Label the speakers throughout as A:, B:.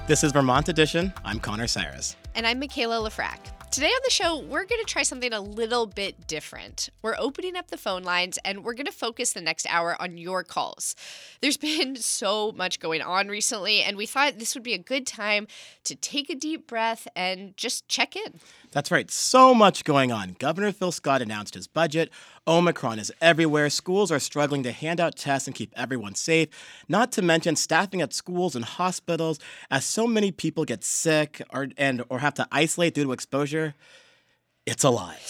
A: This is Vermont Edition. I'm Connor Cyrus.
B: And I'm Michaela Lafrac. Today on the show, we're going to try something a little bit different. We're opening up the phone lines, and we're going to focus the next hour on your calls. There's been so much going on recently, and we thought this would be a good time to take a deep breath and just check in.
A: That's right. So much going on. Governor Phil Scott announced his budget. Omicron is everywhere. Schools are struggling to hand out tests and keep everyone safe. Not to mention staffing at schools and hospitals, as so many people get sick or have to isolate due to exposure. It's a lot.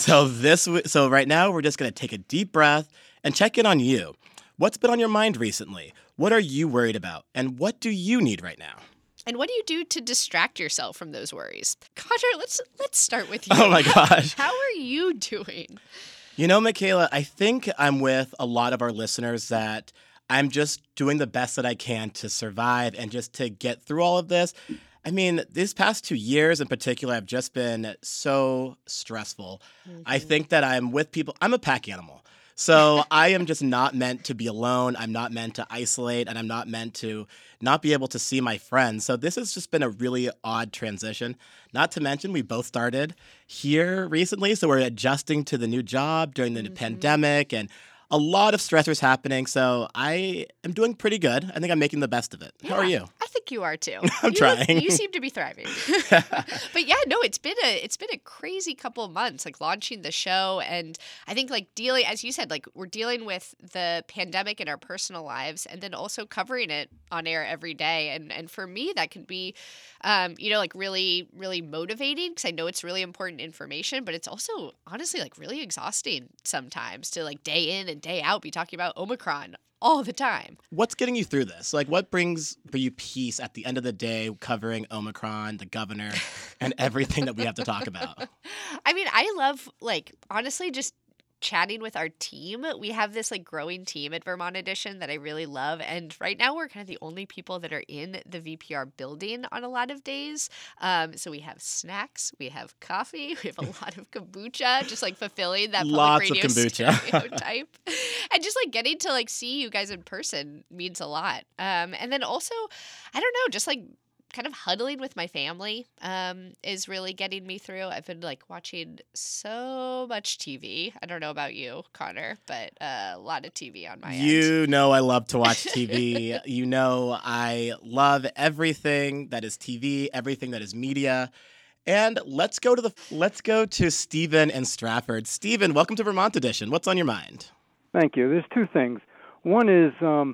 A: So right now we're just going to take a deep breath and check in on you. What's been on your mind recently? What are you worried about? And what do you need right now?
B: And what do you do to distract yourself from those worries? Connor, let's start with you.
A: Oh my gosh.
B: How are you doing?
A: You know, Michaela, I think I'm with a lot of our listeners that I'm just doing the best that I can to survive and just to get through all of this. I mean, these past 2 years in particular have just been so stressful. Mm-hmm. I think that I'm with people. I'm a pack animal. So I am just not meant to be alone. I'm not meant to isolate, and I'm not meant to not be able to see my friends. So this has just been a really odd transition. Not to mention, we both started here recently, so we're adjusting to the new job during the pandemic, and a lot of stressors happening. So I am doing pretty good. I think I'm making the best of it.
B: Yeah,
A: how are you?
B: I think you are too.
A: I'm trying.
B: You seem to be thriving. But yeah, no, it's been a crazy couple of months, like launching the show, and I think like dealing, as you said, like we're dealing with the pandemic in our personal lives, and then also covering it on air every day. And for me, that can be, like really, really motivating because I know it's really important information, but it's also honestly like really exhausting sometimes to like day in and day out be talking about Omicron all the time.
A: What's getting you through this? Like, what brings you peace at the end of the day covering Omicron, the governor, and everything that we have to talk about?
B: I mean, I love, like, honestly, just chatting with our team. We have this like growing team at Vermont Edition that I really love. And right now we're kind of the only people that are in the VPR building on a lot of days. So we have snacks, we have coffee, we have a lot of kombucha, just like fulfilling that public radio stereotype. And just like getting to like see you guys in person means a lot. And then also, I don't know, just like kind of huddling with my family is really getting me through. I've been like watching so much TV. I don't know about you, Connor, but a lot of TV on my end.
A: You know I love to watch TV. You know I love everything that is TV, everything that is media. And let's go to Stephen in Stratford. Stephen, welcome to Vermont Edition. What's on your mind?
C: Thank you. There's two things. One is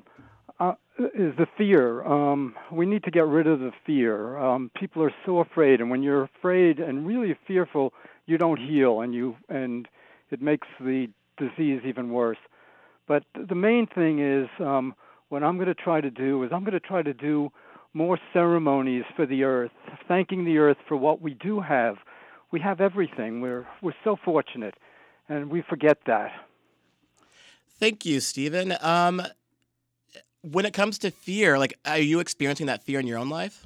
C: the fear. We need to get rid of the fear. People are so afraid, and when you're afraid and really fearful, you don't heal, and it makes the disease even worse. But the main thing is what I'm going to try to do more ceremonies for the earth, thanking the earth for what we do have. We have everything. We're so fortunate, and we forget that.
A: Thank you, Stephen. When it comes to fear, like, are you experiencing that fear in your own life?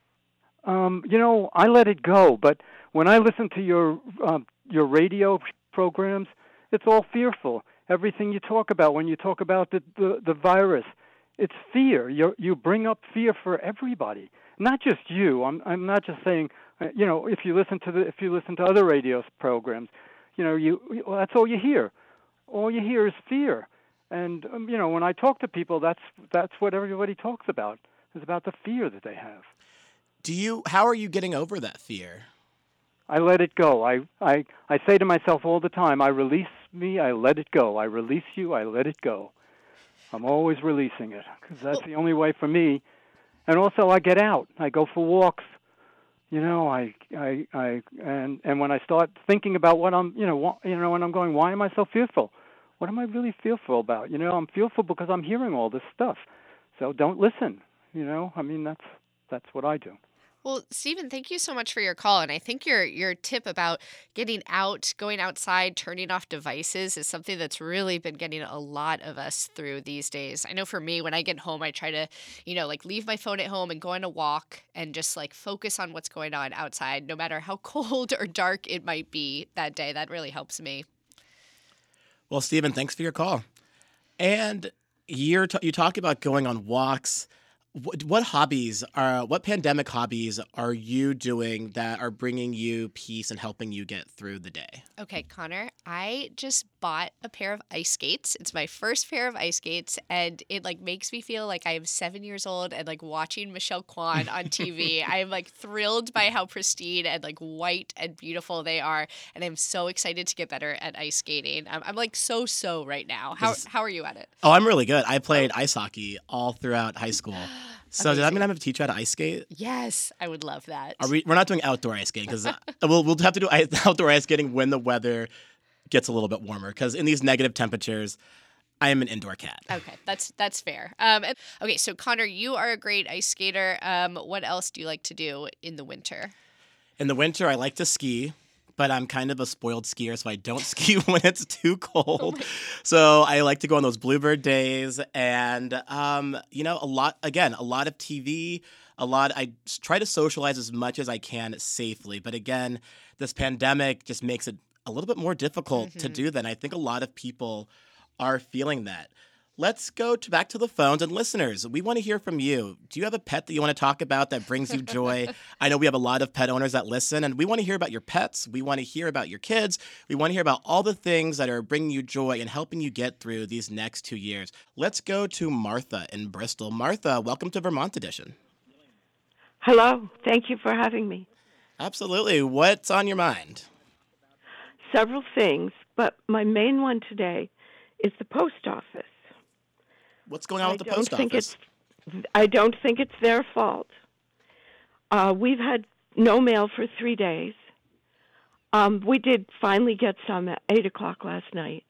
C: I let it go. But when I listen to your radio programs, it's all fearful. Everything you talk about, when you talk about the virus, it's fear. You bring up fear for everybody, not just you. I'm not just saying. If you listen to other radio programs, that's all you hear. All you hear is fear. And, when I talk to people, that's what everybody talks about, is about the fear that they have.
A: How are you getting over that fear?
C: I let it go. I say to myself all the time, I release me, I let it go. I release you, I let it go. I'm always releasing it, because that's the only way for me. And also I get out. I go for walks. And when I start thinking about what when I'm going, why am I so fearful? What am I really fearful about? I'm fearful because I'm hearing all this stuff. So don't listen. That's what I do.
B: Well, Stephen, thank you so much for your call. And I think your tip about getting out, going outside, turning off devices is something that's really been getting a lot of us through these days. I know for me, when I get home, I try to, leave my phone at home and go on a walk and just focus on what's going on outside, no matter how cold or dark it might be that day. That really helps me.
A: Well, Stephen, thanks for your call. And you talk about going on walks. what pandemic hobbies are you doing that are bringing you peace and helping you get through the day?
B: Okay, Connor, I just bought a pair of ice skates. It's my first pair of ice skates, and it like makes me feel like I am 7 years old and like watching Michelle Kwan on TV. I am like thrilled by how pristine and like white and beautiful they are, and I'm so excited to get better at ice skating. I'm like so right now. How are you at it?
A: Oh, I'm really good. I played ice hockey all throughout high school. So does that mean I'm going to teach you how to ice skate?
B: Yes, I would love that.
A: We're not doing outdoor ice skating because we'll have to do outdoor ice skating when the weather gets a little bit warmer. Because in these negative temperatures, I am an indoor cat.
B: Okay, that's fair. Okay, so Connor, you are a great ice skater. What else do you like to do in the winter?
A: In the winter, I like to ski. But I'm kind of a spoiled skier, so I don't ski when it's too cold. So I like to go on those bluebird days, and a lot of TV. I try to socialize as much as I can safely. But again, this pandemic just makes it a little bit more difficult to do that. And I think a lot of people are feeling that. Let's go back to the phones. And listeners, we want to hear from you. Do you have a pet that you want to talk about that brings you joy? I know we have a lot of pet owners that listen, and we want to hear about your pets. We want to hear about your kids. We want to hear about all the things that are bringing you joy and helping you get through these next 2 years. Let's go to Martha in Bristol. Martha, welcome to Vermont Edition.
D: Hello. Thank you for having me.
A: Absolutely. What's on your mind?
D: Several things, but my main one today is the post office.
A: What's going on with the post office?
D: I don't think it's their fault. We've had no mail for 3 days. We did finally get some at 8 o'clock last night.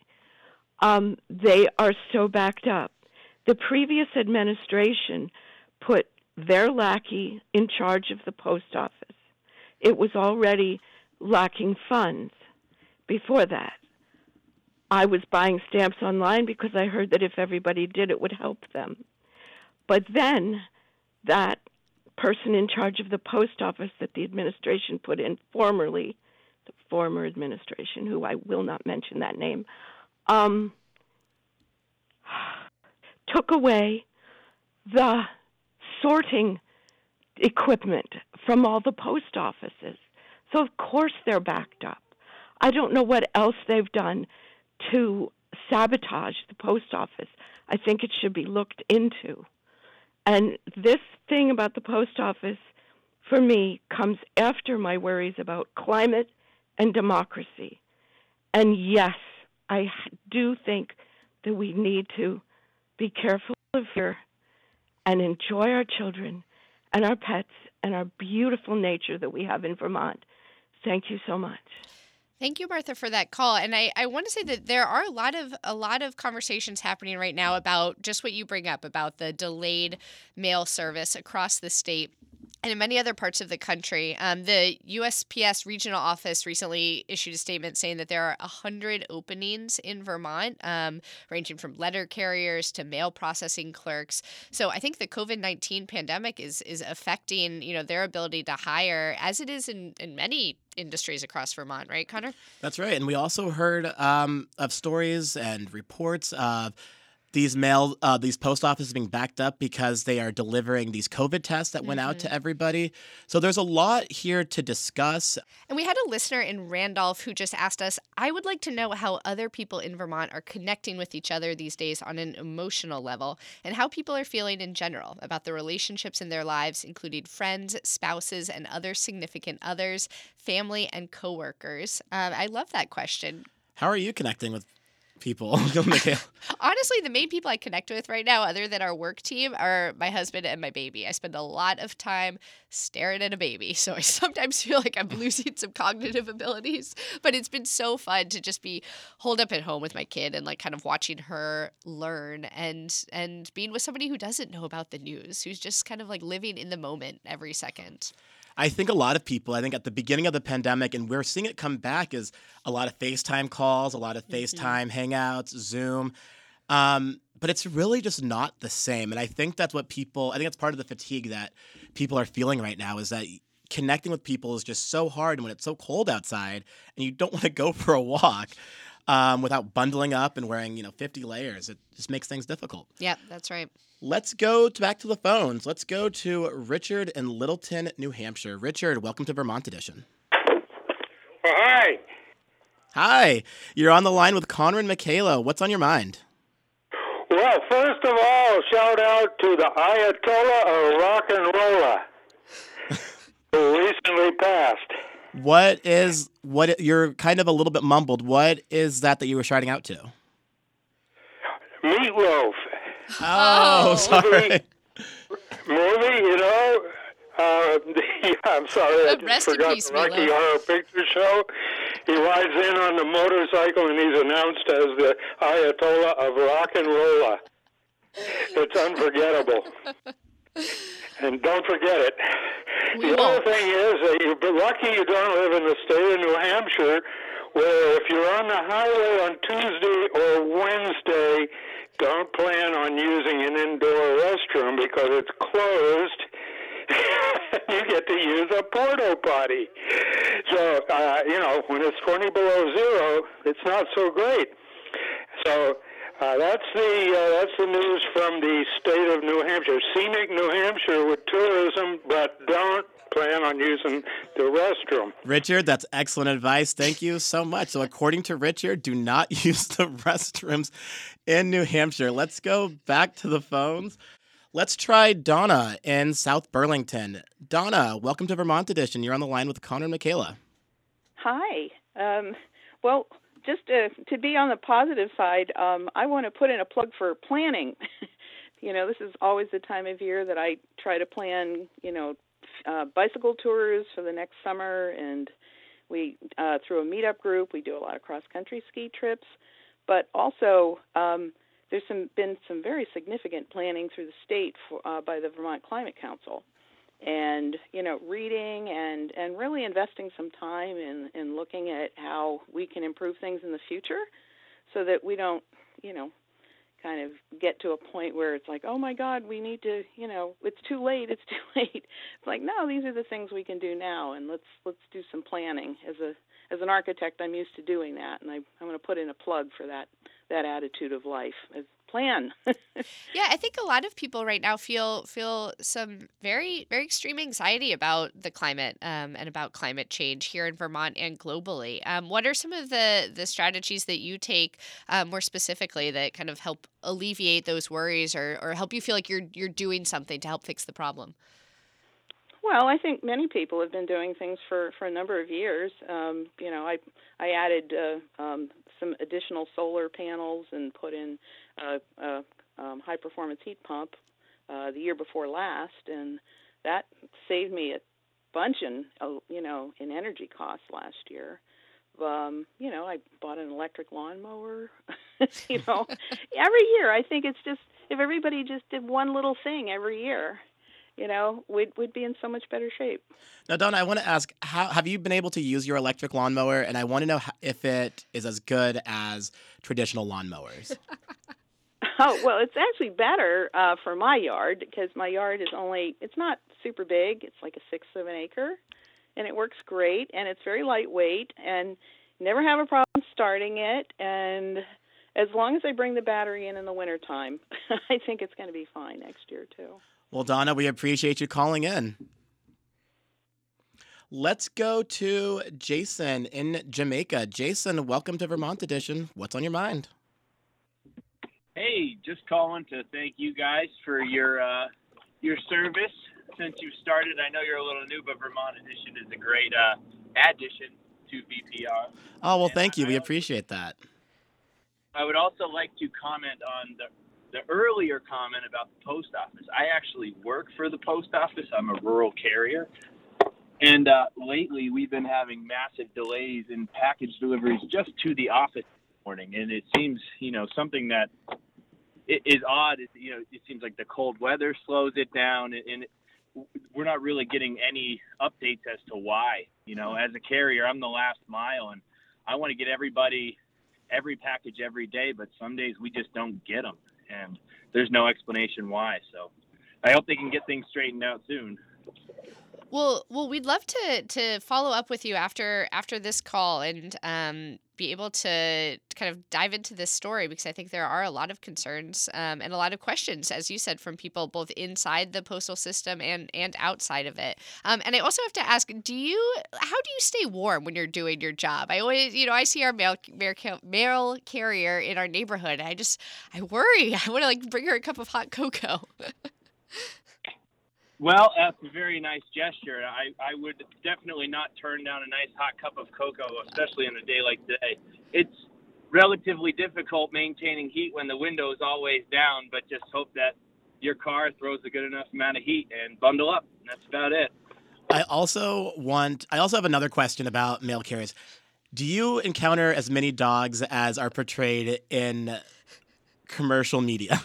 D: They are so backed up. The previous administration put their lackey in charge of the post office. It was already lacking funds before that. I was buying stamps online because I heard that if everybody did, it would help them. But then that person in charge of the post office that the administration put in formerly, the former administration, who I will not mention that name, took away the sorting equipment from all the post offices. So, of course, they're backed up. I don't know what else they've done to sabotage the post office. I think it should be looked into. And this thing about the post office, for me, comes after my worries about climate and democracy. And yes, I do think that we need to be careful of fear and enjoy our children and our pets and our beautiful nature that we have in Vermont. Thank you so much.
B: Thank you, Martha, for that call. And I want to say that there are a lot of conversations happening right now about just what you bring up about the delayed mail service across the state and in many other parts of the country. The USPS regional office recently issued a statement saying that there are 100 openings in Vermont, ranging from letter carriers to mail processing clerks. So I think the COVID-19 pandemic is affecting, their ability to hire, as it is in many industries across Vermont, right, Connor?
A: That's right. And we also heard of stories and reports of these post offices being backed up because they are delivering these COVID tests that went out to everybody. So there's a lot here to discuss.
B: And we had a listener in Randolph who just asked us, I would like to know how other people in Vermont are connecting with each other these days on an emotional level and how people are feeling in general about the relationships in their lives, including friends, spouses, and other significant others, family, and coworkers. I love that question.
A: How are you connecting with people?
B: Honestly, the main people I connect with right now, other than our work team, are my husband and my baby. I spend a lot of time staring at a baby, so I sometimes feel like I'm losing some cognitive abilities, but it's been so fun to just be holed up at home with my kid and like kind of watching her learn and being with somebody who doesn't know about the news, who's just kind of like living in the moment every second.
A: I think a lot of people, at the beginning of the pandemic, and we're seeing it come back, is a lot of FaceTime calls, a lot of FaceTime hangouts, Zoom. But it's really just not the same. And I think that's part of the fatigue that people are feeling right now is that connecting with people is just so hard when it's so cold outside and you don't want to go for a walk without bundling up and wearing, 50 layers. It just makes things difficult.
B: Yeah, that's right.
A: Let's go back to the phones. Let's go to Richard in Littleton, New Hampshire. Richard, welcome to Vermont Edition.
E: Hi.
A: Hi. You're on the line with Connor and Michaela. What's on your mind?
E: Well, first of all, shout out to the Ayatollah of Rock and Rolla, who recently passed.
A: You're kind of a little bit mumbled. What is that you were shouting out to?
E: Meatloaf.
A: Oh, sorry.
E: Movie, I'm sorry, I just
B: Rest in
E: forgot
B: peace,
E: the Rocky
B: Meatloaf.
E: Horror Picture Show. He rides in on the motorcycle and he's announced as the Ayatollah of Rock and Rolla. It's unforgettable. And don't forget it. The other thing is that you're lucky you don't live in the state of New Hampshire, where if you're on the highway on Tuesday or Wednesday, don't plan on using an indoor restroom because it's closed. You get to use a porta potty. So, when it's 20 below zero, it's not so great. So that's the news from the state of New Hampshire. Scenic New Hampshire with tourism, but don't plan on using the restroom.
A: Richard, that's excellent advice. Thank you so much. So according to Richard, do not use the restrooms in New Hampshire. Let's go back to the phones. Let's try Donna in South Burlington. Donna, welcome to Vermont Edition. You're on the line with Connor and Michaela.
F: Hi. Well, just to be on the positive side, I want to put in a plug for planning. This is always the time of year that I try to plan, bicycle tours for the next summer, and we, through a meetup group, we do a lot of cross-country ski trips, but also there's been some very significant planning through the state by the Vermont Climate Council. And, reading and really investing some time in looking at how we can improve things in the future so that we don't, kind of get to a point where it's like, oh, my God, we need to, it's too late. It's like, no, these are the things we can do now, and let's do some planning. As an architect, I'm used to doing that, and I'm going to put in a plug for that attitude of life. Plan.
B: Yeah, I think a lot of people right now feel some very, very extreme anxiety about the climate and about climate change here in Vermont and globally. What are some of the strategies that you take more specifically that kind of help alleviate those worries or help you feel like you're doing something to help fix the problem?
F: Well, I think many people have been doing things for a number of years. I added some additional solar panels and put in a high-performance heat pump the year before last, and that saved me a bunch in energy costs last year. I bought an electric lawnmower. Every year, I think it's just if everybody just did one little thing every year, we'd be in so much better shape.
A: Now, Donna, I want to ask, how have you been able to use your electric lawnmower? And I want to know if it is as good as traditional lawnmowers.
F: Oh, well, it's actually better for my yard because my yard it's not super big. It's like a sixth of an acre, and it works great, and it's very lightweight, and never have a problem starting it. And as long as I bring the battery in the wintertime, I think it's going to be fine next year, too.
A: Well, Donna, we appreciate you calling in. Let's go to Jason in Jamaica. Jason, welcome to Vermont Edition. What's on your mind?
G: Hey, just calling to thank you guys for your service since you started. I know you're a little new, but Vermont Edition is a great addition to VPR.
A: Oh, well, thank you. We appreciate that.
G: I would also like to comment on the earlier comment about the post office. I actually work for the post office. I'm a rural carrier. And lately, we've been having massive delays in package deliveries just to the office this morning. And it seems, something that is odd. It seems like the cold weather slows it down. And we're not really getting any updates as to why. As a carrier, I'm the last mile. And I want to get everybody every package every day. But some days we just don't get them. And there's no explanation why. So I hope they can get things straightened out soon.
B: Well, we'd love to follow up with you after this call and be able to kind of dive into this story, because I think there are a lot of concerns and a lot of questions, as you said, from people both inside the postal system and outside of it. And I also have to ask, how do you stay warm when you're doing your job? I always, I see our mail carrier in our neighborhood. I worry. I want to bring her a cup of hot cocoa.
G: Well, that's a very nice gesture. I would definitely not turn down a nice hot cup of cocoa, especially on a day like today. It's relatively difficult maintaining heat when the window is always down, but just hope that your car throws a good enough amount of heat and bundle up. That's about it.
A: I also have another question about mail carriers. Do you encounter as many dogs as are portrayed in commercial media?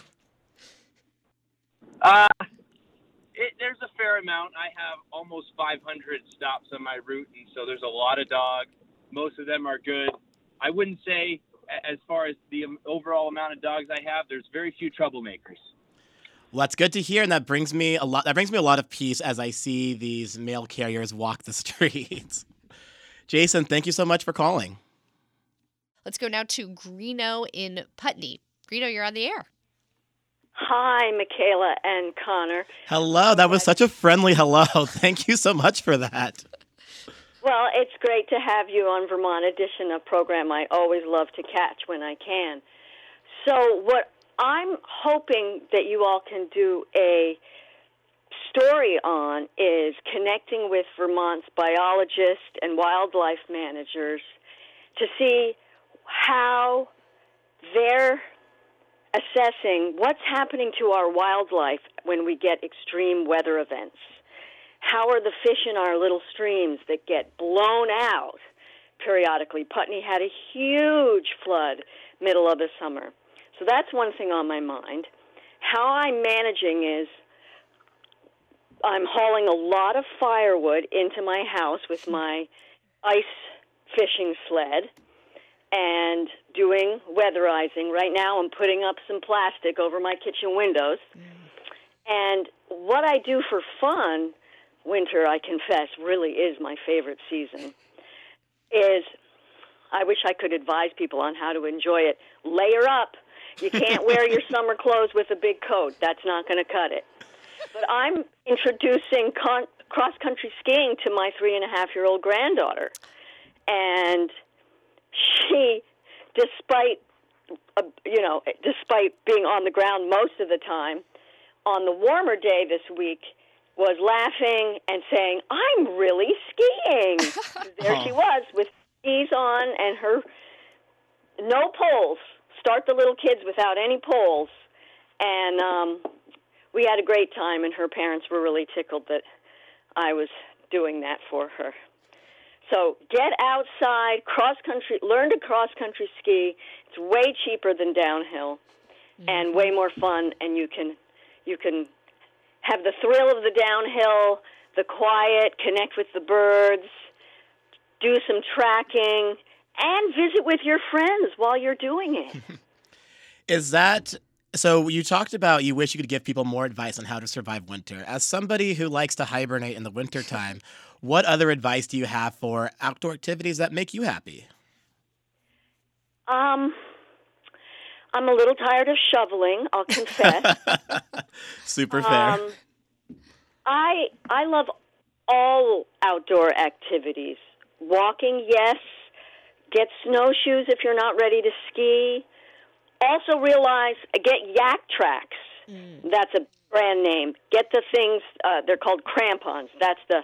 G: There's a fair amount. I have almost 500 stops on my route, and so there's a lot of dogs. Most of them are good. I wouldn't say, as far as the overall amount of dogs I have, there's very few troublemakers.
A: Well, that's good to hear, and that brings me a lot of peace as I see these mail carriers walk the streets. Jason, thank you so much for calling.
B: Let's go now to Greeno in Putney. Greeno, you're on the air.
H: Hi, Michaela and Connor.
A: Hello. That was such a friendly hello. Thank you so much for that.
H: Well, it's great to have you on Vermont Edition, a program I always love to catch when I can. So what I'm hoping that you all can do a story on is connecting with Vermont's biologists and wildlife managers to see how they're assessing what's happening to our wildlife when we get extreme weather events. How are the fish in our little streams that get blown out periodically? Putney had a huge flood middle of the summer. So that's one thing on my mind. How I'm managing is I'm hauling a lot of firewood into my house with my ice fishing sled and doing weatherizing. Right now I'm putting up some plastic over my kitchen windows. And what I do for fun, winter, I confess, really is my favorite season, is I wish I could advise people on how to enjoy it. Layer up. You can't wear your summer clothes with a big coat. That's not going to cut it. But I'm introducing cross-country skiing to my 3.5-year-old granddaughter. And she, despite being on the ground most of the time, on the warmer day this week, was laughing and saying, "I'm really skiing." There she was with skis on and her no poles. Start the little kids without any poles. And we had a great time, and her parents were really tickled that I was doing that for her. So get outside, cross-country, learn to cross-country ski. It's way cheaper than downhill and way more fun, and you can have the thrill of the downhill, the quiet, connect with the birds, do some tracking, and visit with your friends while you're doing it.
A: So you talked about you wish you could give people more advice on how to survive winter. As somebody who likes to hibernate in the wintertime, what other advice do you have for outdoor activities that make you happy?
H: I'm a little tired of shoveling, I'll confess.
A: Super fair.
H: I love all outdoor activities. Walking, yes. Get snowshoes if you're not ready to ski. Also realize, get Yak Tracks. That's a brand name. Get the things, they're called crampons. That's the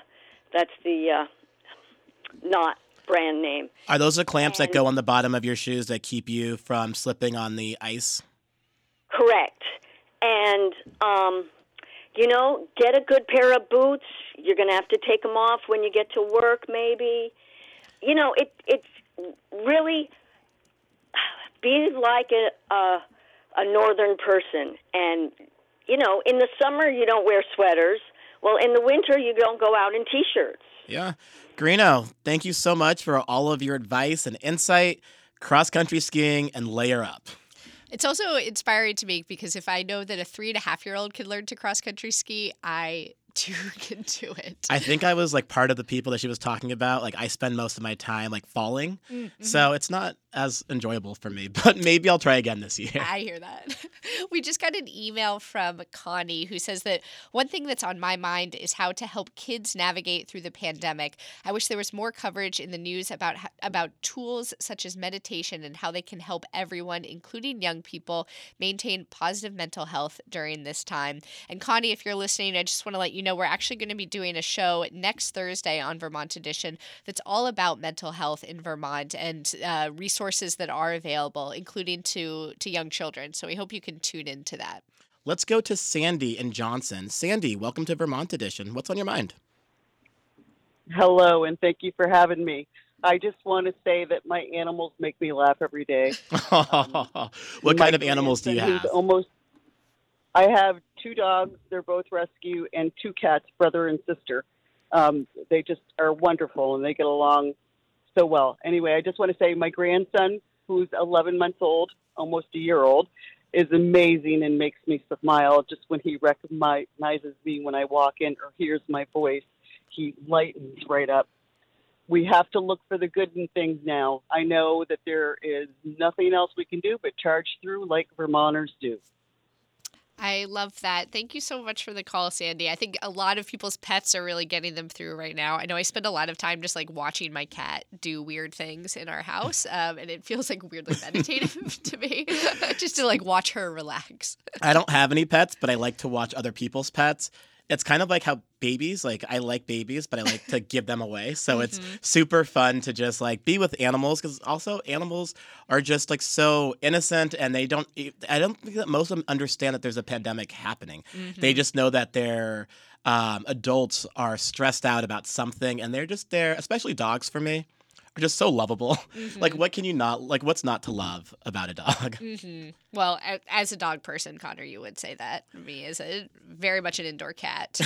H: not brand name.
A: Are those the clamps that go on the bottom of your shoes that keep you from slipping on the ice?
H: Correct. And, get a good pair of boots. You're going to have to take them off when you get to work, maybe. It's really be like a northern person. And, in the summer you don't wear sweaters. Well, in the winter you don't go out in T-shirts.
A: Yeah. Greeno, thank you so much for all of your advice and insight, cross-country skiing, and layer up.
B: It's also inspiring to me because if I know that a 3.5-year-old can learn to cross-country ski, I two can do it.
A: I think I was like part of the people that she was talking about. Like I spend most of my time like falling.
B: Mm-hmm.
A: So it's not as enjoyable for me, but maybe I'll try again this year.
B: I hear that. We just got an email from Connie who says that one thing that's on my mind is how to help kids navigate through the pandemic. I wish there was more coverage in the news about tools such as meditation and how they can help everyone, including young people, maintain positive mental health during this time. And Connie, if you're listening, I just want to let you know we're actually going to be doing a show next Thursday on Vermont Edition that's all about mental health in Vermont and resources that are available, including to young children. So we hope you can tune into that.
A: Let's go to Sandy in Johnson. Sandy, welcome to Vermont Edition. What's on your mind?
I: Hello, and thank you for having me. I just want to say that my animals make me laugh every day.
A: What kind of animals do you have?
I: I have 2 dogs. They're both rescue, and 2 cats, brother and sister. They just are wonderful, and they get along so well. Anyway, I just want to say my grandson, who's 11 months old, almost a year old, is amazing and makes me smile just when he recognizes me when I walk in or hears my voice. He lightens right up. We have to look for the good in things now. I know that there is nothing else we can do but charge through like Vermonters do.
B: I love that. Thank you so much for the call, Sandy. I think a lot of people's pets are really getting them through right now. I know I spend a lot of time just like watching my cat do weird things in our house, and it feels like weirdly meditative to me, just to like watch her relax.
A: I don't have any pets, but I like to watch other people's pets. It's kind of like how babies, like I like babies, but I like to give them away. So it's super fun to just like be with animals, because also animals are just like so innocent, and I don't think that most of them understand that there's a pandemic happening. They just know that their adults are stressed out about something, and they're just there, especially dogs for me. Are just so lovable. Like, what can you not, like, what's not to love about a dog?
B: Well, as a dog person, Connor, you would say that. Me as a very much an indoor cat.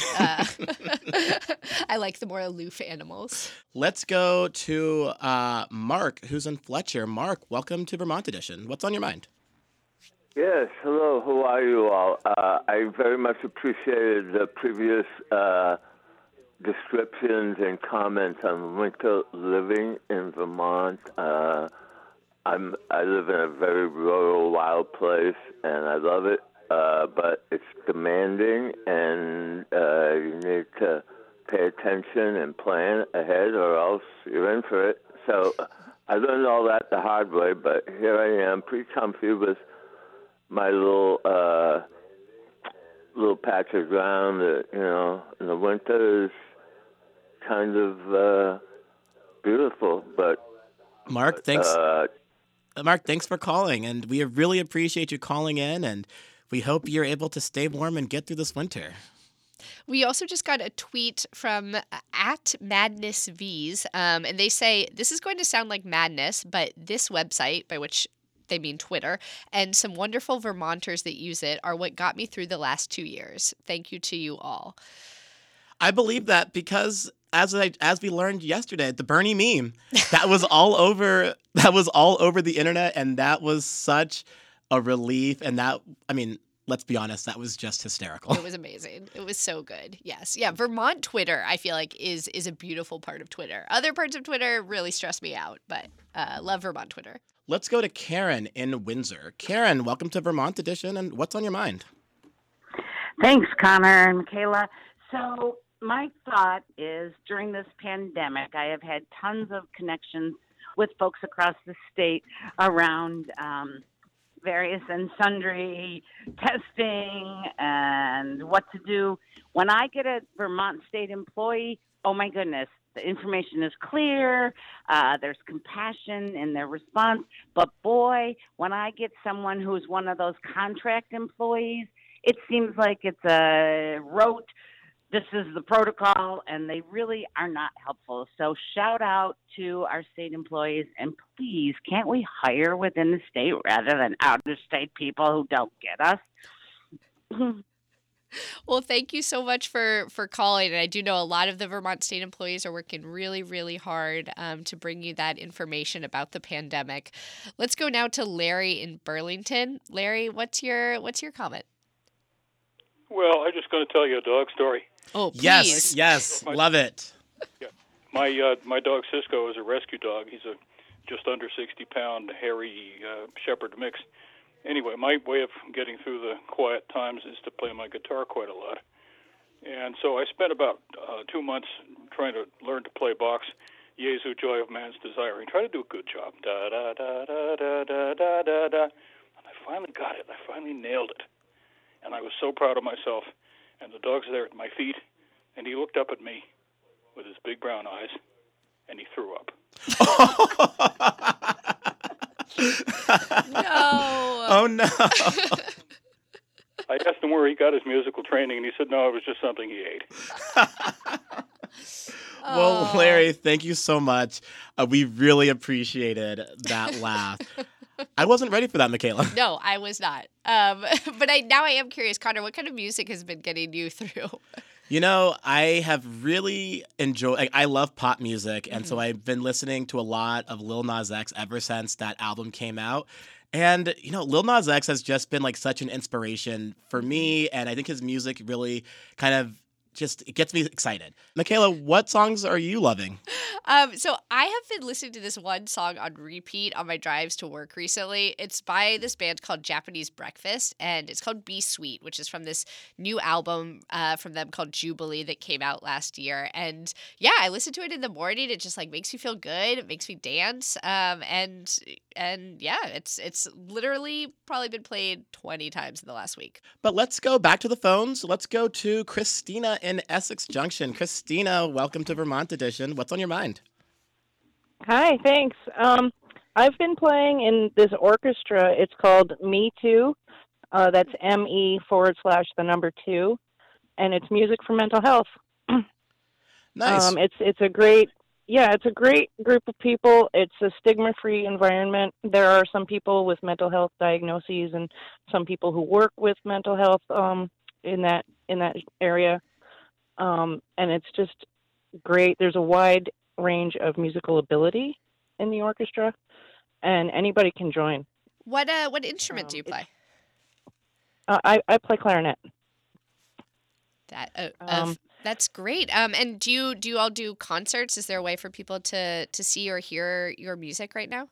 B: I like the more aloof animals.
A: Let's go to Mark, who's in Fletcher. Mark, welcome to Vermont Edition. What's on your mind?
J: Yes, hello, how are you all? I very much appreciated the previous descriptions and comments on winter living in Vermont. I live in a very rural, wild place, and I love it, but it's demanding, and you need to pay attention and plan ahead, or else you're in for it. So I learned all that the hard way, but here I am, pretty comfy with my little patch of ground that, in the winter is kind of beautiful. But
A: Mark, thanks. Mark, thanks for calling, and we really appreciate you calling in, and we hope you're able to stay warm and get through this winter.
B: We also just got a tweet from @MadnessVs, and they say, this is going to sound like madness, but this website, by which they mean Twitter, and some wonderful Vermonters that use it are what got me through the last 2 years. Thank you to you all.
A: I believe that because as we learned yesterday, the Bernie meme, that was all over the internet, and that was such a relief. And that, I mean, let's be honest, that was just hysterical.
B: It was amazing. It was so good. Yes. Yeah. Vermont Twitter, I feel like, is a beautiful part of Twitter. Other parts of Twitter really stress me out, but love Vermont Twitter.
A: Let's go to Karen in Windsor. Karen, welcome to Vermont Edition, and what's on your mind?
K: Thanks, Connor and Michaela. So my thought is, during this pandemic, I have had tons of connections with folks across the state around various and sundry testing and what to do. When I get a Vermont state employee, oh my goodness, the information is clear, there's compassion in their response. But boy, when I get someone who's one of those contract employees, it seems like it's a rote, this is the protocol, and they really are not helpful. So shout out to our state employees, and please, can't we hire within the state rather than out-of-state people who don't get us?
B: Well, thank you so much for calling. And I do know a lot of the Vermont state employees are working really, really hard to bring you that information about the pandemic. Let's go now to Larry in Burlington. Larry, what's your comment?
E: Well, I'm just going to tell you a dog story.
B: Oh, please.
A: Yes, love it.
L: Yeah. My dog Cisco is a rescue dog. He's a just under 60-pound hairy shepherd mix. Anyway, my way of getting through the quiet times is to play my guitar quite a lot. And so I spent about 2 months trying to learn to play Bach's Jesu, Joy of Man's Desire, and try to do a good job. Da da da da da da da da da. And I finally got it. I finally nailed it. And I was so proud of myself. And the dog's there at my feet, and he looked up at me with his big brown eyes, and he threw up.
B: No.
A: Oh, no.
L: I asked him where he got his musical training, and he said, no, it was just something he ate.
A: Well, Larry, thank you so much. We really appreciated that laugh. I wasn't ready for that, Michaela.
B: No, I was not. But now I am curious, Connor, what kind of music has been getting you through?
A: You know, I have really enjoyed, I love pop music, and so I've been listening to a lot of Lil Nas X ever since that album came out. And, you know, Lil Nas X has just been like such an inspiration for me, and I think his music really kind of it gets me excited. Michaela, what songs are you loving?
B: So I have been listening to this one song on repeat on my drives to work recently. It's by this band called Japanese Breakfast, and it's called Be Sweet, which is from this new album from them called Jubilee that came out last year. And yeah, I listen to it in the morning. It just like makes me feel good. It makes me dance. And yeah, it's literally probably been played 20 times in the last week.
A: But let's go back to the phones. Let's go to Christina in Essex Junction. Christina, welcome to Vermont Edition. What's on your mind?
M: Hi, thanks. I've been playing in this orchestra. It's called Me Too. That's ME/2, and it's music for mental health.
A: Nice.
M: It's a great group of people. It's a stigma-free environment. There are some people with mental health diagnoses and some people who work with mental health in that area. And it's just great. There's a wide range of musical ability in the orchestra, and anybody can join.
B: What instrument do you play?
M: I play clarinet.
B: That's great. And do you all do concerts? Is there a way for people to see or hear your music right now?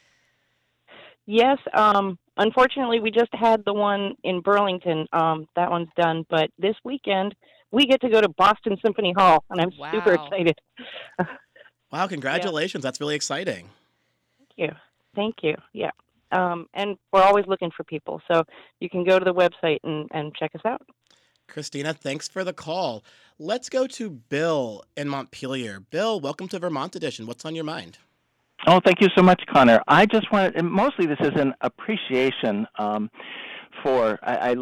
M: Yes. Unfortunately, we just had the one in Burlington. That one's done. But this weekend, we get to go to Boston Symphony Hall, and I'm super excited.
A: Wow, congratulations. Yeah. That's really exciting.
M: Thank you. Yeah. And we're always looking for people. So you can go to the website and check us out.
A: Christina, thanks for the call. Let's go to Bill in Montpelier. Bill, welcome to Vermont Edition. What's on your mind?
N: Oh, thank you so much, Connor. I just wanted, and mostly this is an appreciation for,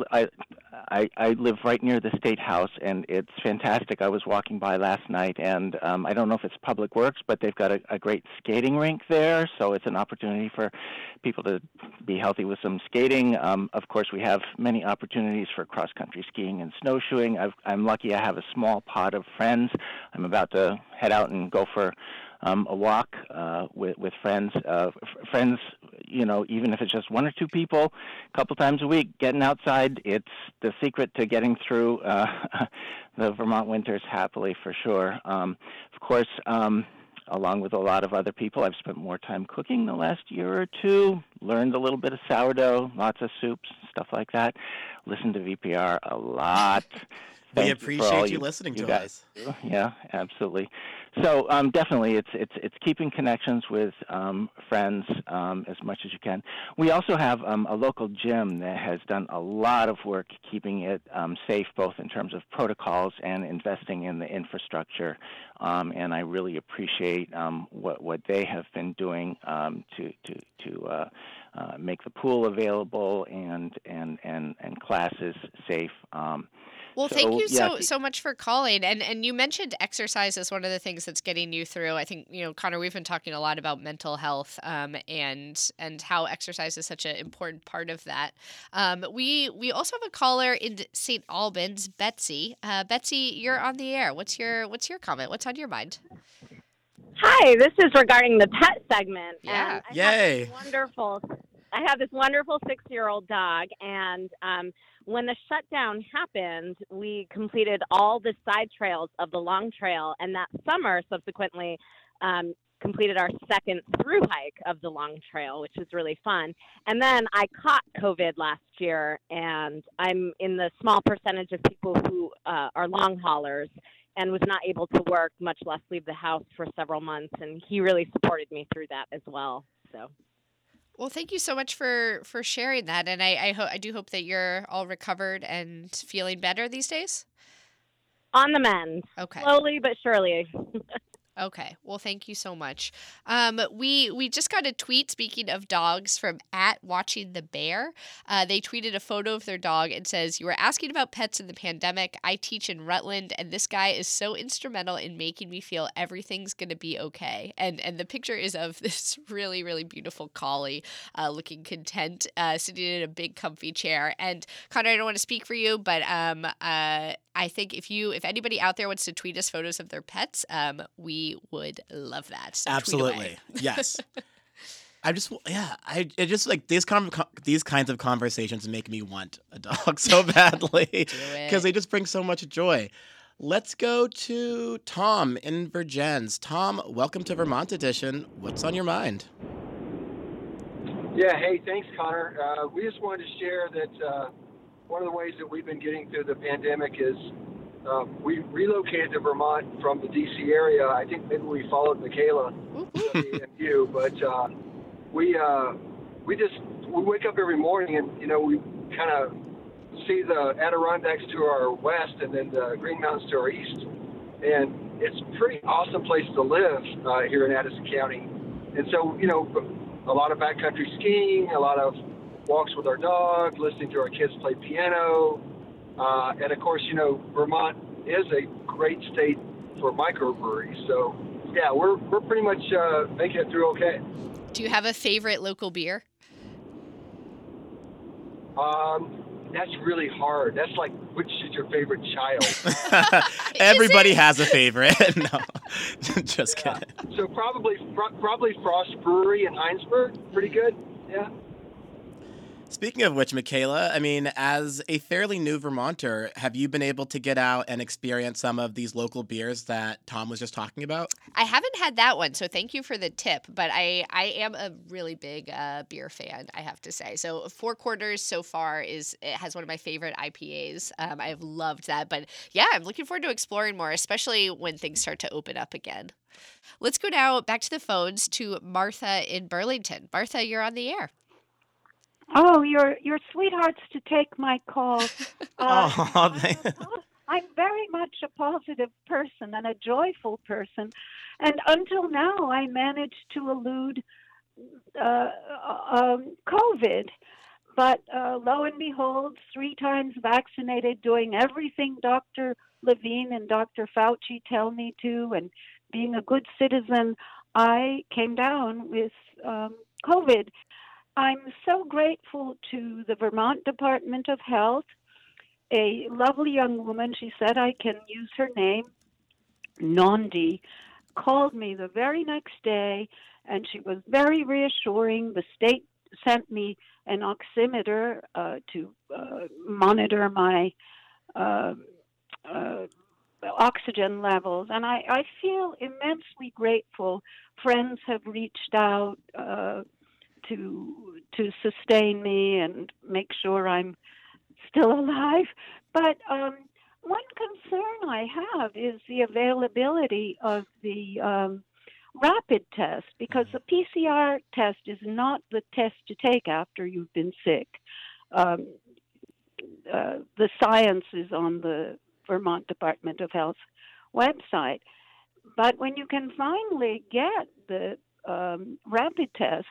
N: I live right near the State House, and it's fantastic. I was walking by last night, and I don't know if it's Public Works, but they've got a great skating rink there, so it's an opportunity for people to be healthy with some skating. Of course, we have many opportunities for cross-country skiing and snowshoeing. I'm lucky I have a small pod of friends. I'm about to head out and go for a walk with friends. Friends, you know, even if it's just one or two people, a couple times a week, getting outside, it's the secret to getting through the Vermont winters happily, for sure. Of course, along with a lot of other people, I've spent more time cooking the last year or two, learned a little bit of sourdough, lots of soups, stuff like that. Listened to VPR a lot.
A: We appreciate you listening to us.
N: Yeah, absolutely. So definitely, it's keeping connections with friends as much as you can. We also have a local gym that has done a lot of work keeping it safe, both in terms of protocols and investing in the infrastructure. And I really appreciate what they have been doing to make the pool available and classes safe.
B: Well, thank you so much for calling. And you mentioned exercise as one of the things that's getting you through. I think, you know, Connor, we've been talking a lot about mental health and how exercise is such an important part of that. We also have a caller in St. Albans, Betsy. Betsy, you're on the air. What's your comment? What's on your mind?
O: Hi, this is regarding the pet segment.
B: Yeah.
O: And I have a I have this wonderful 6-year-old dog, and when the shutdown happened, we completed all the side trails of the long trail, and that summer, subsequently, completed our second through hike of the long trail, which was really fun. And then I caught COVID last year, and I'm in the small percentage of people who are long haulers and was not able to work, much less leave the house for several months. And he really supported me through that as well. So.
B: Well, thank you so much for sharing that. And I do hope that you're all recovered and feeling better these days.
O: On the mend.
B: Okay.
O: Slowly but surely.
B: Okay. Well, thank you so much. We just got a tweet, speaking of dogs, from @WatchingTheBear. They tweeted a photo of their dog and says, "You were asking about pets in the pandemic. I teach in Rutland, and this guy is so instrumental in making me feel everything's going to be okay." And the picture is of this really, really beautiful collie looking content, sitting in a big comfy chair. And Connor, I don't want to speak for you, but I think if anybody out there wants to tweet us photos of their pets, we would love that. So
A: absolutely. Yes. It just like these kinds of conversations make me want a dog so badly because they just bring so much joy. Let's go to Tom in Vergennes. Tom, welcome to Vermont Edition. What's on your mind?
P: Yeah, hey, thanks, Connor. We just wanted to share that one of the ways that we've been getting through the pandemic is we relocated to Vermont from the D.C. area. I think maybe we followed Michaela and you, but we wake up every morning and we kind of see the Adirondacks to our west and then the Green Mountains to our east, and it's a pretty awesome place to live here in Addison County. And so a lot of backcountry skiing, a lot of walks with our dog, listening to our kids play piano. And of course, Vermont is a great state for microbreweries. So, yeah, we're pretty much making it through okay.
B: Do you have a favorite local beer?
P: That's really hard. That's like, which is your favorite child?
A: Everybody has a favorite. No, just kidding.
P: So probably Frost Brewery in Heinsberg. Pretty good. Yeah.
A: Speaking of which, Michaela, I mean, as a fairly new Vermonter, have you been able to get out and experience some of these local beers that Tom was just talking about?
B: I haven't had that one, so thank you for the tip. But I am a really big beer fan, I have to say. So Four Quarters so far it has one of my favorite IPAs. I've loved that. But yeah, I'm looking forward to exploring more, especially when things start to open up again. Let's go now back to the phones to Martha in Burlington. Martha, you're on the air.
Q: Oh, you're sweethearts to take my call. I'm very much a positive person and a joyful person. And until now, I managed to elude COVID. But lo and behold, 3 times vaccinated, doing everything Dr. Levine and Dr. Fauci tell me to, and being a good citizen, I came down with COVID. I'm so grateful to the Vermont Department of Health. A lovely young woman, she said I can use her name, Nondi, called me the very next day, and she was very reassuring. The state sent me an oximeter to monitor my oxygen levels, and I feel immensely grateful. Friends have reached out to sustain me and make sure I'm still alive. But one concern I have is the availability of the rapid test, because the PCR test is not the test to take after you've been sick. The science is on the Vermont Department of Health website. But when you can finally get the rapid test,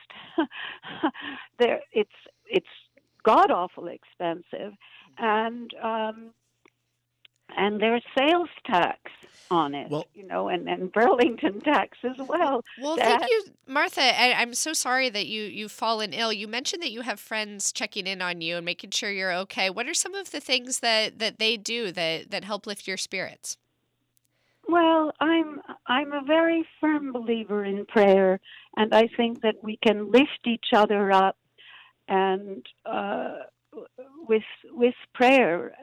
Q: it's god awful expensive, and there's sales tax on it, and Burlington tax as well.
B: Well, thank you, Martha. I'm so sorry that you've fallen ill. You mentioned that you have friends checking in on you and making sure you're okay. What are some of the things that they do that help lift your spirits?
Q: Well, I'm a very firm believer in prayer, and I think that we can lift each other up and with prayer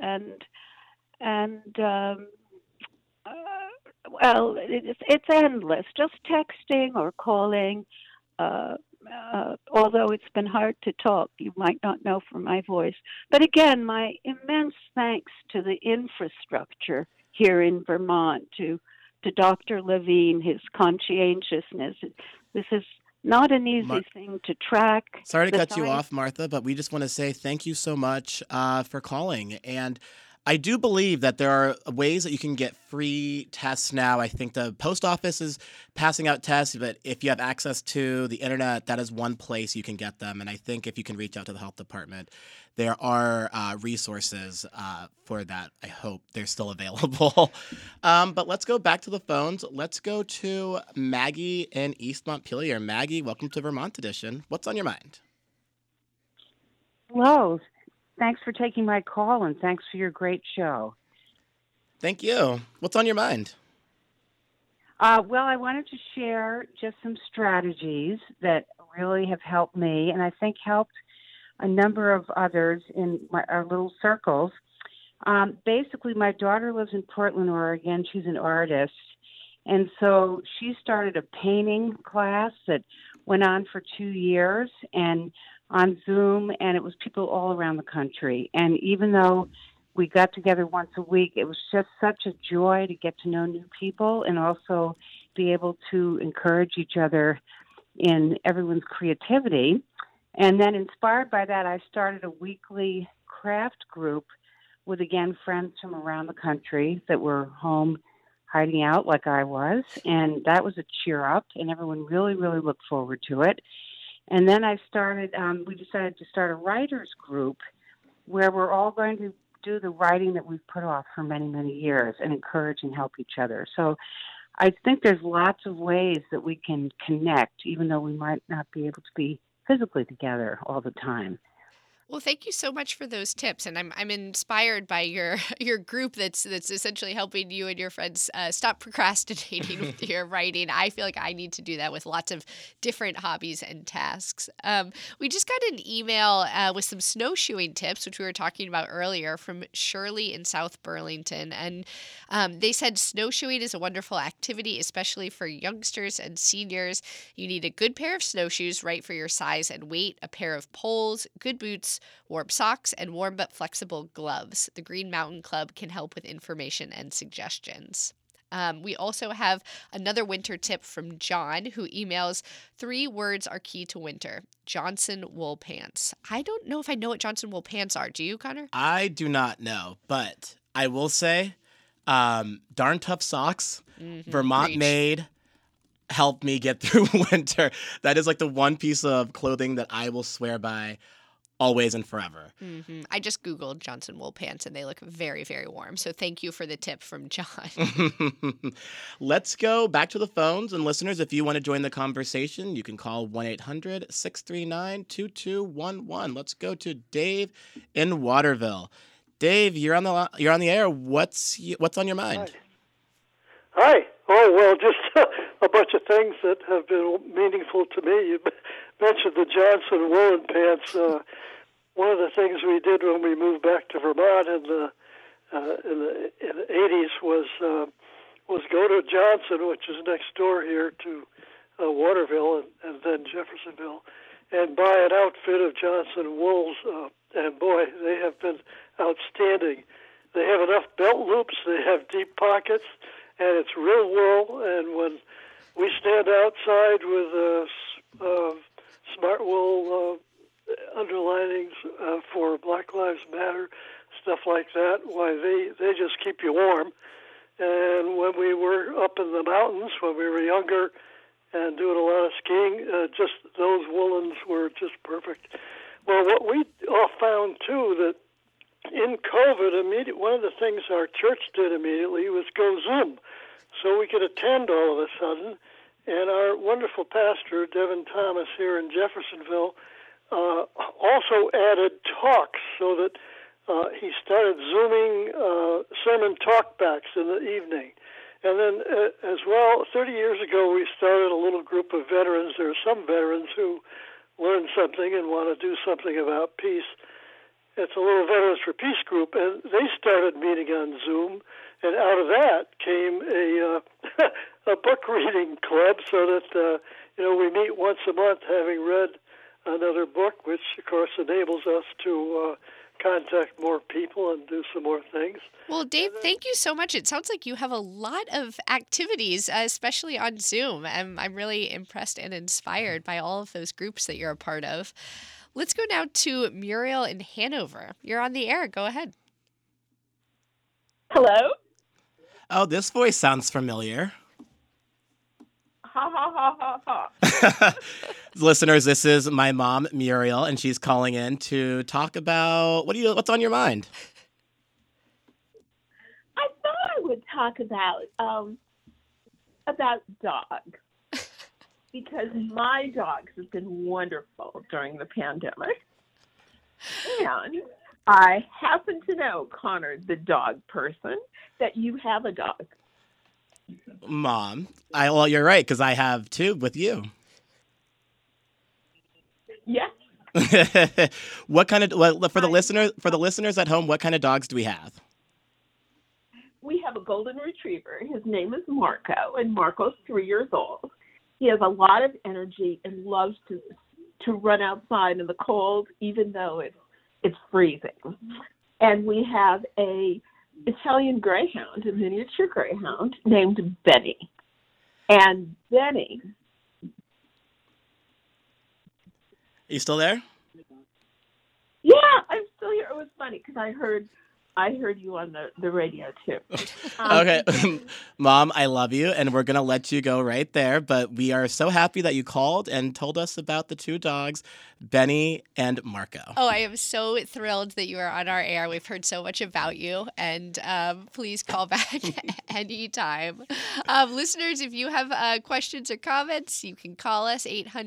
Q: well, it's endless. Just texting or calling. Although it's been hard to talk, you might not know from my voice. But again, my immense thanks to the infrastructure here in Vermont, to Dr. Levine, his conscientiousness. This is not an easy thing to track.
A: Sorry to cut you off, Martha, but we just want to say thank you so much for calling. And I do believe that there are ways that you can get free tests now. I think the post office is passing out tests, but if you have access to the internet, that is one place you can get them. And I think if you can reach out to the health department, there are resources for that. I hope they're still available. But let's go back to the phones. Let's go to Maggie in East Montpelier. Maggie, welcome to Vermont Edition. What's on your mind?
K: Hello. Thanks for taking my call, and thanks for your great show.
A: Thank you. What's on your mind?
K: Well, I wanted to share just some strategies that really have helped me, and I think helped a number of others in our little circles. Basically, my daughter lives in Portland, Oregon. She's an artist, and so she started a painting class that went on for 2 years, and on Zoom, and it was people all around the country. And even though we got together once a week, it was just such a joy to get to know new people and also be able to encourage each other in everyone's creativity. And then inspired by that, I started a weekly craft group with, again, friends from around the country that were home hiding out like I was. And that was a cheer up, and everyone really, really looked forward to it. And then I started, we decided to start a writers group where we're all going to do the writing that we've put off for many, many years and encourage and help each other. So I think there's lots of ways that we can connect, even though we might not be able to be physically together all the time.
B: Well, thank you so much for those tips, and I'm inspired by your group that's essentially helping you and your friends stop procrastinating with your writing. I feel like I need to do that with lots of different hobbies and tasks. We just got an email with some snowshoeing tips, which we were talking about earlier, from Shirley in South Burlington, and they said snowshoeing is a wonderful activity, especially for youngsters and seniors. You need a good pair of snowshoes, right for your size and weight, a pair of poles, good boots, warm socks, and warm but flexible gloves. The Green Mountain Club can help with information and suggestions. We also have another winter tip from John, who emails, 3 words are key to winter. Johnson wool pants. I don't know if I know what Johnson wool pants are. Do you, Connor?
A: I do not know, but I will say Darn Tough Socks, Vermont made, helped me get through winter. That is like the one piece of clothing that I will swear by always and forever.
B: I just Googled Johnson wool pants, and they look very, very warm. So thank you for the tip from John.
A: Let's go back to the phones. And listeners, if you want to join the conversation, you can call 1-800-639-2211. Let's go to Dave in Waterville. Dave, you're on the air. What's on your mind?
R: Hi. Oh, well, just a bunch of things that have been meaningful to me. You mentioned the Johnson woolen pants. One of the things we did when we moved back to Vermont in the 80s was go to Johnson, which is next door here to Waterville and then Jeffersonville, and buy an outfit of Johnson wools. And boy, they have been outstanding. They have enough belt loops. They have deep pockets. And it's real wool, and when we stand outside with smart wool underlinings for Black Lives Matter, stuff like that, why they just keep you warm. And when we were up in the mountains, when we were younger and doing a lot of skiing, just those woolens were just perfect. Well, what we all found, too, that in COVID, one of the things our church did immediately was go Zoom, so we could attend all of a sudden. And our wonderful pastor, Devin Thomas, here in Jeffersonville, also added talks, so that he started Zooming sermon talkbacks in the evening. And then as well, 30 years ago, we started a little group of veterans. There are some veterans who learn something and want to do something about peace. It's a little Veterans for Peace group, and they started meeting on Zoom, and out of that came a a book reading club, so that we meet once a month, having read another book, which of course enables us to contact more people and do some more things.
B: Well, Dave, thank you so much. It sounds like you have a lot of activities, especially on Zoom. I'm really impressed and inspired by all of those groups that you're a part of. Let's go now to Muriel in Hanover. You're on the air. Go ahead.
S: Hello?
A: Oh, this voice sounds familiar.
S: Ha, ha, ha, ha, ha.
A: Listeners, this is my mom, Muriel, and she's calling in to talk about what's on your mind.
S: I thought I would talk about dogs. Because my dogs have been wonderful during the pandemic. And I happen to know, Connor, the dog person, that you have a dog.
A: Mom, well, you're right, because I have two with you.
S: Yes.
A: What kind of for the listeners at home? What kind of dogs do we have?
S: We have a golden retriever. His name is Marco, and Marco's 3 years old. He has a lot of energy and loves to run outside in the cold, even though it's freezing. And we have a Italian greyhound, a miniature greyhound named Benny. And Benny.
A: Are you still there?
S: Yeah, I'm still here. It was funny because I heard you on the radio too.
A: Okay. Mom, I love you, and we're going to let you go right there, but we are so happy that you called and told us about the two dogs, Benny and Marco.
B: Oh, I am so thrilled that you are on our air. We've heard so much about you, and please call back anytime. Listeners, if you have questions or comments, you can call us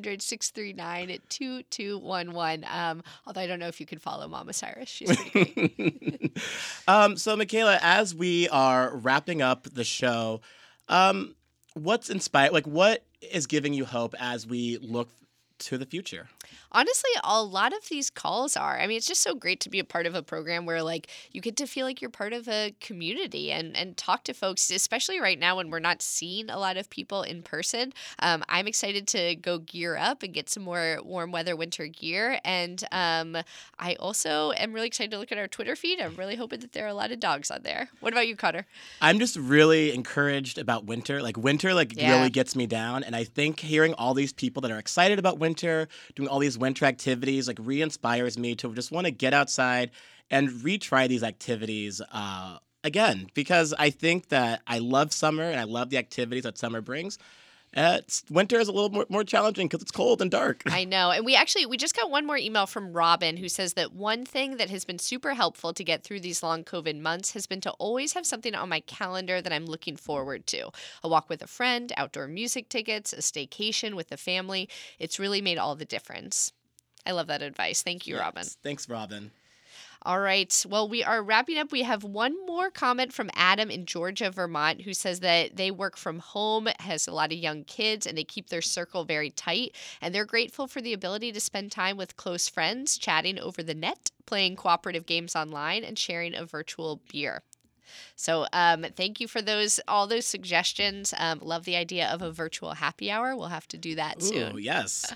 B: 800-639-2211. Although I don't know if you can follow Mama Cyrus. She's pretty great.
A: So, Michaela, as we are wrapping up the show, what's inspired? What is giving you hope as we look to the future?
B: Honestly, a lot of these calls are. I mean, it's just so great to be a part of a program where, you get to feel like you're part of a community and talk to folks, especially right now when we're not seeing a lot of people in person. I'm excited to go gear up and get some more warm weather winter gear. And I also am really excited to look at our Twitter feed. I'm really hoping that there are a lot of dogs on there. What about you, Connor?
A: I'm just really encouraged about winter. Winter really gets me down. And I think hearing all these people that are excited about winter, doing all these winter activities, re-inspires me to just want to get outside and retry these activities again, because I think that I love summer and I love the activities that summer brings. Winter is a little more challenging because it's cold and dark.
B: I know. And we just got one more email from Robin, who says that one thing that has been super helpful to get through these long COVID months has been to always have something on my calendar that I'm looking forward to. A walk with a friend, outdoor music tickets, a staycation with the family. It's really made all the difference. I love that advice. Thank you, Robin.
A: Thanks, Robin.
B: All right. Well, we are wrapping up. We have one more comment from Adam in Georgia, Vermont, who says that they work from home, has a lot of young kids, and they keep their circle very tight. And they're grateful for the ability to spend time with close friends, chatting over the net, playing cooperative games online, and sharing a virtual beer. So thank you for all those suggestions. Love the idea of a virtual happy hour. We'll have to do that soon.
A: Oh, yes.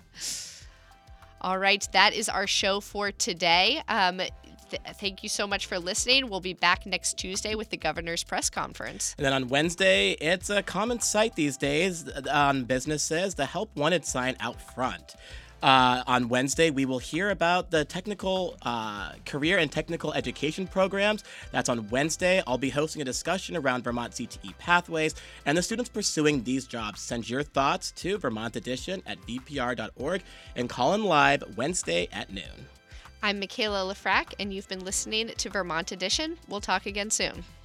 B: All right, that is our show for today. Thank you so much for listening. We'll be back next Tuesday with the governor's press conference.
A: And then on Wednesday, it's a common sight these days on businesses, the Help Wanted sign out front. On Wednesday, we will hear about the technical career and technical education programs. That's on Wednesday. I'll be hosting a discussion around Vermont CTE pathways and the students pursuing these jobs. Send your thoughts to Vermont Edition at vpr.org and call in live Wednesday at noon.
B: I'm Michaela Lefrak, and you've been listening to Vermont Edition. We'll talk again soon.